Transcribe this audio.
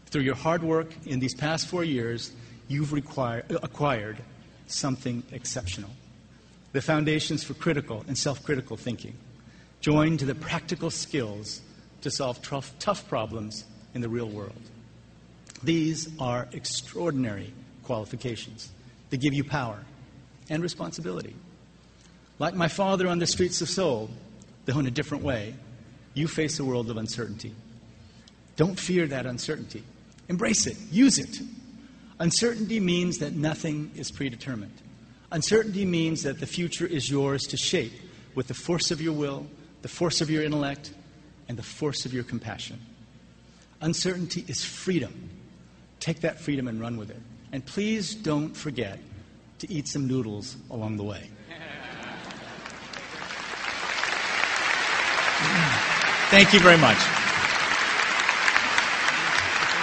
Through your hard work in these past 4 years, you've acquired something exceptional. The foundations for critical and self-critical thinking, joined to the practical skills to solve tough problems in the real world. These are extraordinary qualifications that give you power and responsibility. Like my father on the streets of Seoul, though in a different way, you face a world of uncertainty. Don't fear that uncertainty. Embrace it. Use it. Uncertainty means that nothing is predetermined. Uncertainty means that the future is yours to shape with the force of your will, the force of your intellect, and the force of your compassion. Uncertainty is freedom. Take that freedom and run with it. And please don't forget to eat some noodles along the way. Thank you very much.